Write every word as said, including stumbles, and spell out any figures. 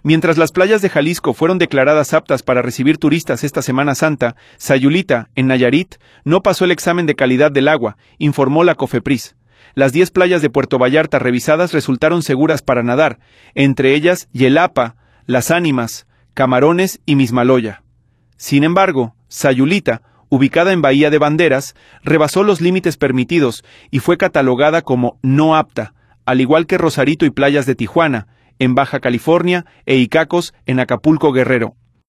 Mientras las playas de Jalisco fueron declaradas aptas para recibir turistas esta Semana Santa, Sayulita, en Nayarit, no pasó el examen de calidad del agua, informó la COFEPRIS. Las diez playas de Puerto Vallarta revisadas resultaron seguras para nadar, entre ellas Yelapa, Las Ánimas, Camarones y Mismaloya. Sin embargo, Sayulita, ubicada en Bahía de Banderas, rebasó los límites permitidos y fue catalogada como no apta, al igual que Rosarito y playas de Tijuana, en Baja California, e Icacos, en Acapulco, Guerrero.